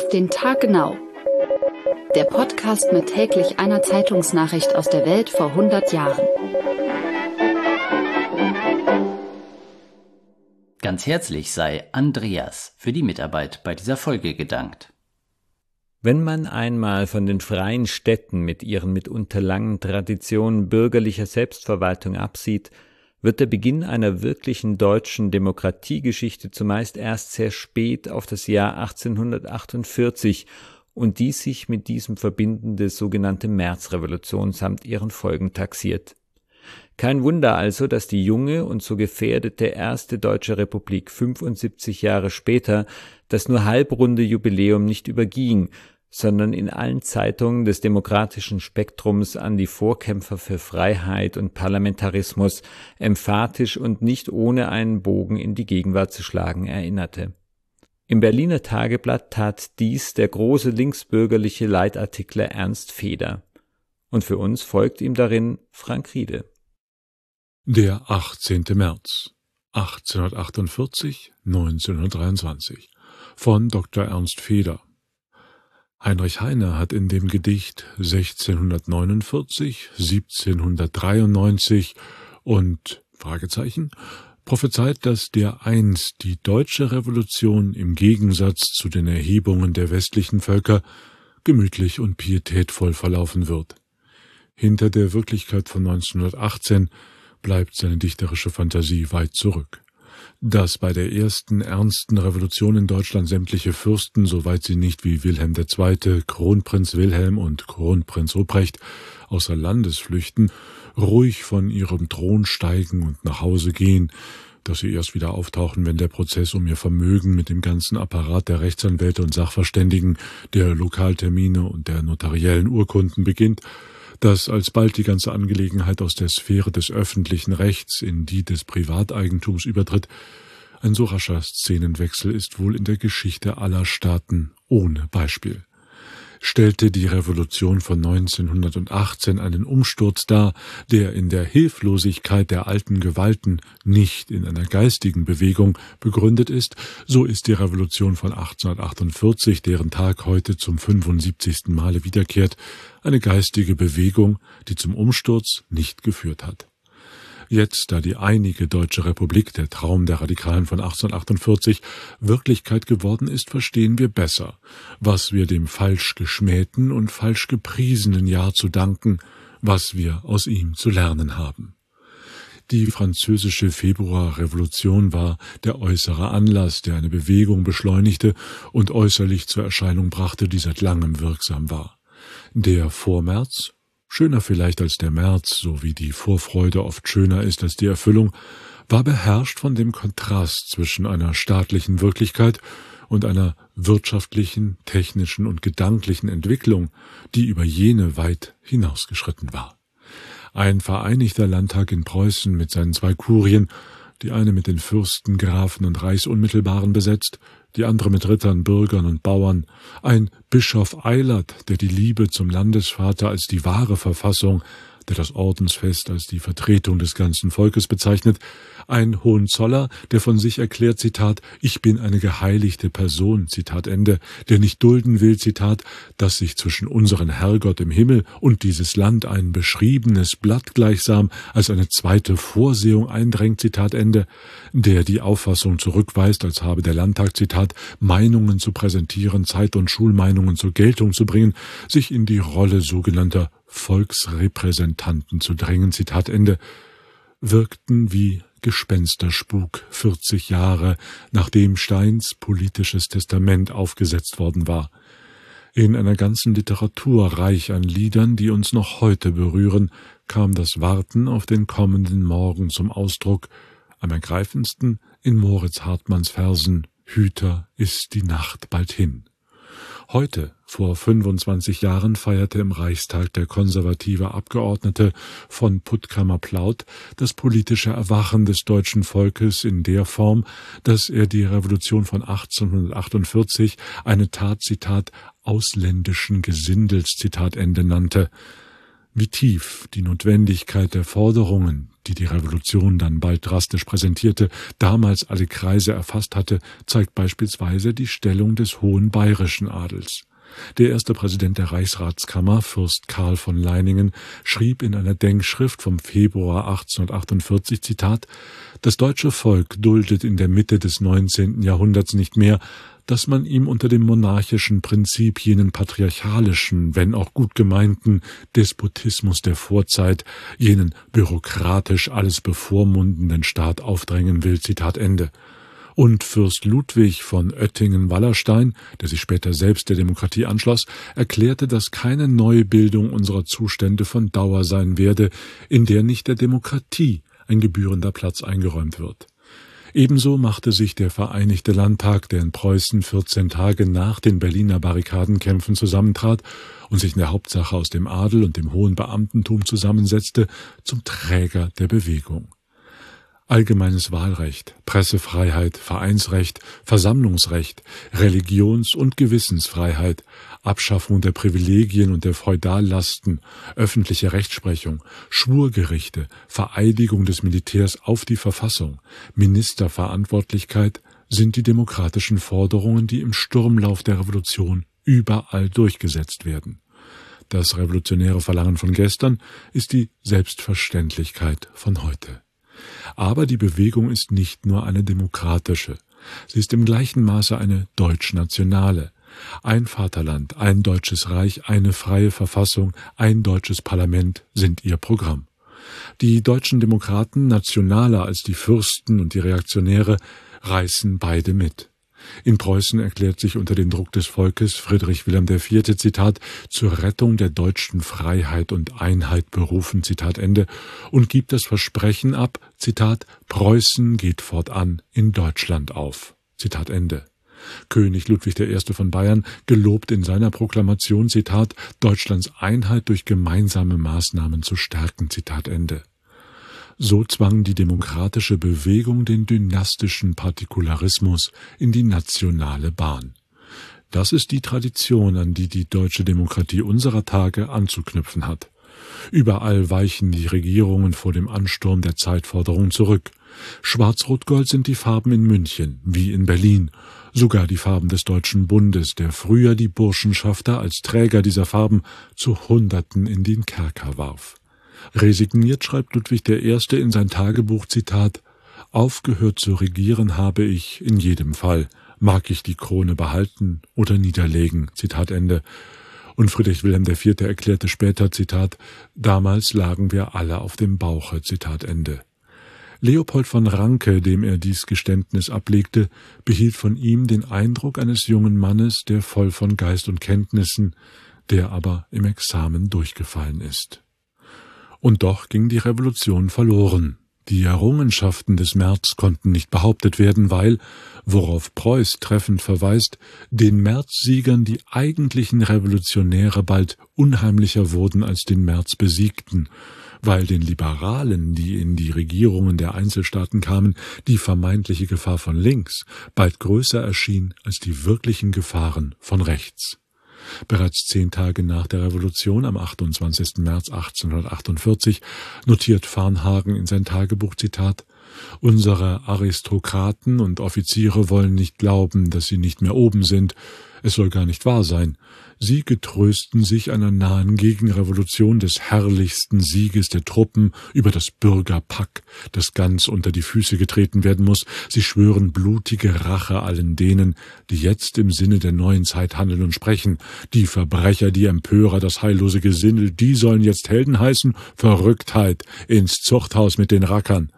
Auf den Tag genau. Der Podcast mit täglich einer Zeitungsnachricht aus der Welt vor 100 Jahren. Ganz herzlich sei Andreas für die Mitarbeit bei dieser Folge gedankt. Wenn man einmal von den freien Städten mit ihren mitunter langen Traditionen bürgerlicher Selbstverwaltung absieht, wird der Beginn einer wirklichen deutschen Demokratiegeschichte zumeist erst sehr spät auf das Jahr 1848 und die sich mit diesem verbindende sogenannte Märzrevolution samt ihren Folgen taxiert. Kein Wunder also, dass die junge und so gefährdete erste deutsche Republik 75 Jahre später das nur halbrunde Jubiläum nicht überging, sondern in allen Zeitungen des demokratischen Spektrums an die Vorkämpfer für Freiheit und Parlamentarismus emphatisch und nicht ohne einen Bogen in die Gegenwart zu schlagen erinnerte. Im Berliner Tageblatt tat dies der große linksbürgerliche Leitartikler Ernst Feder. Und für uns folgt ihm darin Frank Riede. Der 18. März 1848-1923 von Dr. Ernst Feder. Heinrich Heine hat in dem Gedicht 1649, 1793 und prophezeit, dass dereinst die deutsche Revolution im Gegensatz zu den Erhebungen der westlichen Völker gemütlich und pietätvoll verlaufen wird. Hinter der Wirklichkeit von 1918 bleibt seine dichterische Fantasie weit zurück. Dass bei der ersten ernsten Revolution in Deutschland sämtliche Fürsten, soweit sie nicht wie Wilhelm II., Kronprinz Wilhelm und Kronprinz Ruprecht außer Landes flüchten, ruhig von ihrem Thron steigen und nach Hause gehen, dass sie erst wieder auftauchen, wenn der Prozess um ihr Vermögen mit dem ganzen Apparat der Rechtsanwälte und Sachverständigen, der Lokaltermine und der notariellen Urkunden beginnt, dass alsbald die ganze Angelegenheit aus der Sphäre des öffentlichen Rechts in die des Privateigentums übertritt, ein so rascher Szenenwechsel ist wohl in der Geschichte aller Staaten ohne Beispiel. Stellte die Revolution von 1918 einen Umsturz dar, der in der Hilflosigkeit der alten Gewalten, nicht in einer geistigen Bewegung begründet ist, so ist die Revolution von 1848, deren Tag heute zum 75. Male wiederkehrt, eine geistige Bewegung, die zum Umsturz nicht geführt hat. Jetzt, da die einige Deutsche Republik, der Traum der Radikalen von 1848, Wirklichkeit geworden ist, verstehen wir besser, was wir dem falsch geschmähten und falsch gepriesenen Jahr zu danken, was wir aus ihm zu lernen haben. Die französische Februarrevolution war der äußere Anlass, der eine Bewegung beschleunigte und äußerlich zur Erscheinung brachte, die seit langem wirksam war. Der Vormärz, schöner vielleicht als der März, so wie die Vorfreude oft schöner ist als die Erfüllung, war beherrscht von dem Kontrast zwischen einer staatlichen Wirklichkeit und einer wirtschaftlichen, technischen und gedanklichen Entwicklung, die über jene weit hinausgeschritten war. Ein vereinigter Landtag in Preußen mit seinen 2 Kurien, die eine mit den Fürsten, Grafen und Reichsunmittelbaren besetzt, die andere mit Rittern, Bürgern und Bauern, ein Bischof Eilert, der die Liebe zum Landesvater als die wahre Verfassung, der das Ordensfest als die Vertretung des ganzen Volkes bezeichnet, ein Hohenzoller, der von sich erklärt, Zitat, ich bin eine geheiligte Person, Zitat Ende, der nicht dulden will, Zitat, dass sich zwischen unseren Herrgott im Himmel und dieses Land ein beschriebenes Blatt gleichsam als eine zweite Vorsehung eindrängt, Zitat Ende, der die Auffassung zurückweist, als habe der Landtag, Zitat, Meinungen zu präsentieren, Zeit- und Schulmeinungen zur Geltung zu bringen, sich in die Rolle sogenannter Volksrepräsentanten zu drängen, Zitat Ende, wirkten wie Gespensterspuk 40 Jahre, nachdem Steins politisches Testament aufgesetzt worden war. In einer ganzen Literatur reich an Liedern, die uns noch heute berühren, kam das Warten auf den kommenden Morgen zum Ausdruck, am ergreifendsten in Moritz Hartmanns Versen »Hüter ist die Nacht bald hin«. Heute, vor 25 Jahren, feierte im Reichstag der konservative Abgeordnete von Puttkamer-Plaut das politische Erwachen des deutschen Volkes in der Form, dass er die Revolution von 1848 eine Tat, Zitat, ausländischen Gesindels, Zitat Ende nannte. Wie tief die Notwendigkeit der Forderungen, die die Revolution dann bald drastisch präsentierte, damals alle Kreise erfasst hatte, zeigt beispielsweise die Stellung des hohen bayerischen Adels. Der erste Präsident der Reichsratskammer, Fürst Karl von Leiningen, schrieb in einer Denkschrift vom Februar 1848, Zitat, »Das deutsche Volk duldet in der Mitte des 19. Jahrhunderts nicht mehr, dass man ihm unter dem monarchischen Prinzip jenen patriarchalischen, wenn auch gut gemeinten Despotismus der Vorzeit, jenen bürokratisch alles bevormundenden Staat aufdrängen will.« Zitat Ende. Und Fürst Ludwig von Oettingen-Wallerstein, der sich später selbst der Demokratie anschloss, erklärte, dass keine Neubildung unserer Zustände von Dauer sein werde, in der nicht der Demokratie ein gebührender Platz eingeräumt wird. Ebenso machte sich der Vereinigte Landtag, der in Preußen 14 Tage nach den Berliner Barrikadenkämpfen zusammentrat und sich in der Hauptsache aus dem Adel und dem hohen Beamtentum zusammensetzte, zum Träger der Bewegung. Allgemeines Wahlrecht, Pressefreiheit, Vereinsrecht, Versammlungsrecht, Religions- und Gewissensfreiheit, Abschaffung der Privilegien und der Feudallasten, öffentliche Rechtsprechung, Schwurgerichte, Vereidigung des Militärs auf die Verfassung, Ministerverantwortlichkeit sind die demokratischen Forderungen, die im Sturmlauf der Revolution überall durchgesetzt werden. Das revolutionäre Verlangen von gestern ist die Selbstverständlichkeit von heute. Aber die Bewegung ist nicht nur eine demokratische, sie ist im gleichen Maße eine deutsch-nationale. Ein Vaterland, ein deutsches Reich, eine freie Verfassung, ein deutsches Parlament sind ihr Programm. Die deutschen Demokraten, nationaler als die Fürsten und die Reaktionäre, reißen beide mit. In Preußen erklärt sich unter dem Druck des Volkes Friedrich Wilhelm IV., Zitat, zur Rettung der deutschen Freiheit und Einheit berufen, Zitat Ende, und gibt das Versprechen ab, Zitat, Preußen geht fortan in Deutschland auf, Zitat Ende. König Ludwig I. von Bayern gelobt in seiner Proklamation, Zitat, Deutschlands Einheit durch gemeinsame Maßnahmen zu stärken, Zitat Ende. So zwang die demokratische Bewegung den dynastischen Partikularismus in die nationale Bahn. Das ist die Tradition, an die die deutsche Demokratie unserer Tage anzuknüpfen hat. Überall weichen die Regierungen vor dem Ansturm der Zeitforderung zurück. Schwarz-Rot-Gold sind die Farben in München, wie in Berlin, sogar die Farben des Deutschen Bundes, der früher die Burschenschafter als Träger dieser Farben zu Hunderten in den Kerker warf. Resigniert schreibt Ludwig I. in sein Tagebuch, Zitat, »Aufgehört zu regieren habe ich in jedem Fall, mag ich die Krone behalten oder niederlegen«, Zitat Ende. Und Friedrich Wilhelm IV. Erklärte später, Zitat, »Damals lagen wir alle auf dem Bauche«, Zitat Ende. Leopold von Ranke, dem er dies Geständnis ablegte, behielt von ihm den Eindruck eines jungen Mannes, der voll von Geist und Kenntnissen, der aber im Examen durchgefallen ist. Und doch ging die Revolution verloren. Die Errungenschaften des März konnten nicht behauptet werden, weil, worauf Preuß treffend verweist, den Märzsiegern die eigentlichen Revolutionäre bald unheimlicher wurden als den März besiegten, weil den Liberalen, die in die Regierungen der Einzelstaaten kamen, die vermeintliche Gefahr von links bald größer erschien als die wirklichen Gefahren von rechts. Bereits 10 Tage nach der Revolution, am 28. März 1848, notiert Varnhagen in sein Tagebuch, Zitat, »Unsere Aristokraten und Offiziere wollen nicht glauben, dass sie nicht mehr oben sind. Es soll gar nicht wahr sein. Sie getrösten sich einer nahen Gegenrevolution des herrlichsten Sieges der Truppen über das Bürgerpack, das ganz unter die Füße getreten werden muss. Sie schwören blutige Rache allen denen, die jetzt im Sinne der neuen Zeit handeln und sprechen. Die Verbrecher, die Empörer, das heillose Gesindel, die sollen jetzt Helden heißen? Verrücktheit! Ins Zuchthaus mit den Rackern!«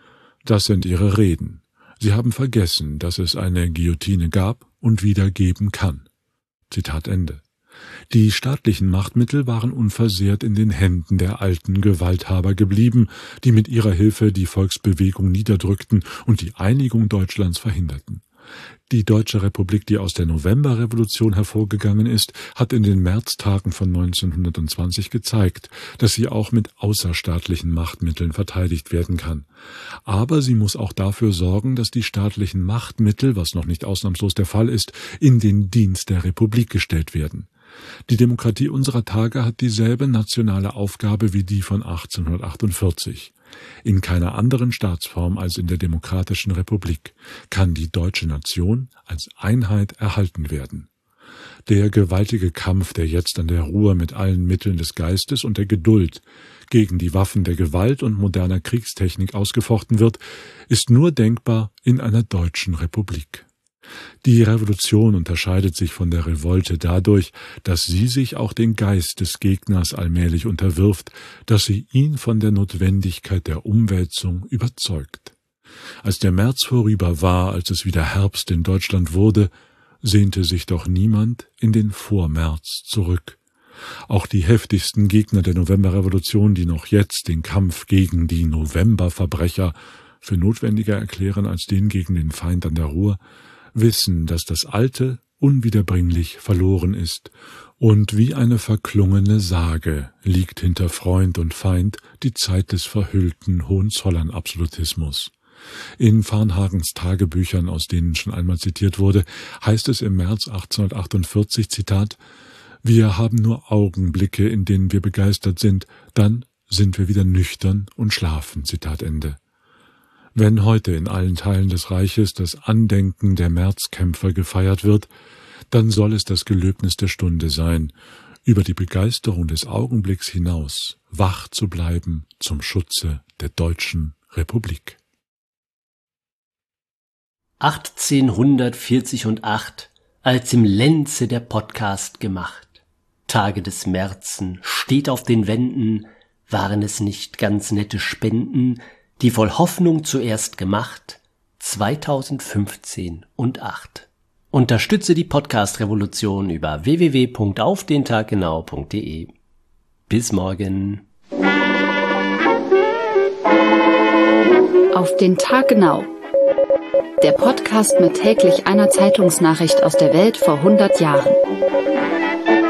Das sind ihre Reden. Sie haben vergessen, dass es eine Guillotine gab und wieder geben kann. Zitat Ende. Die staatlichen Machtmittel waren unversehrt in den Händen der alten Gewalthaber geblieben, die mit ihrer Hilfe die Volksbewegung niederdrückten und die Einigung Deutschlands verhinderten. Die Deutsche Republik, die aus der Novemberrevolution hervorgegangen ist, hat in den Märztagen von 1920 gezeigt, dass sie auch mit außerstaatlichen Machtmitteln verteidigt werden kann. Aber sie muss auch dafür sorgen, dass die staatlichen Machtmittel, was noch nicht ausnahmslos der Fall ist, in den Dienst der Republik gestellt werden. Die Demokratie unserer Tage hat dieselbe nationale Aufgabe wie die von 1848. In keiner anderen Staatsform als in der Demokratischen Republik kann die deutsche Nation als Einheit erhalten werden. Der gewaltige Kampf, der jetzt an der Ruhr mit allen Mitteln des Geistes und der Geduld gegen die Waffen der Gewalt und moderner Kriegstechnik ausgefochten wird, ist nur denkbar in einer deutschen Republik. Die Revolution unterscheidet sich von der Revolte dadurch, dass sie sich auch den Geist des Gegners allmählich unterwirft, dass sie ihn von der Notwendigkeit der Umwälzung überzeugt. Als der März vorüber war, als es wieder Herbst in Deutschland wurde, sehnte sich doch niemand in den Vormärz zurück. Auch die heftigsten Gegner der Novemberrevolution, die noch jetzt den Kampf gegen die Novemberverbrecher für notwendiger erklären als den gegen den Feind an der Ruhr, wissen, dass das Alte unwiederbringlich verloren ist, und wie eine verklungene Sage liegt hinter Freund und Feind die Zeit des verhüllten Hohenzollern-Absolutismus. In Varnhagens Tagebüchern, aus denen schon einmal zitiert wurde, heißt es im März 1848, Zitat, »Wir haben nur Augenblicke, in denen wir begeistert sind, dann sind wir wieder nüchtern und schlafen.« Zitat Ende. Wenn heute in allen Teilen des Reiches das Andenken der Märzkämpfer gefeiert wird, dann soll es das Gelöbnis der Stunde sein, über die Begeisterung des Augenblicks hinaus wach zu bleiben zum Schutze der Deutschen Republik. 1848, als im Lenze der Podcast gemacht. Tage des Märzen, steht auf den Wänden, waren es nicht ganz nette Spenden, die voll Hoffnung zuerst gemacht, 2015 und 8. Unterstütze die Podcast-Revolution über www.aufdentaggenau.de. Bis morgen. Auf den Tag genau. Der Podcast mit täglich einer Zeitungsnachricht aus der Welt vor 100 Jahren.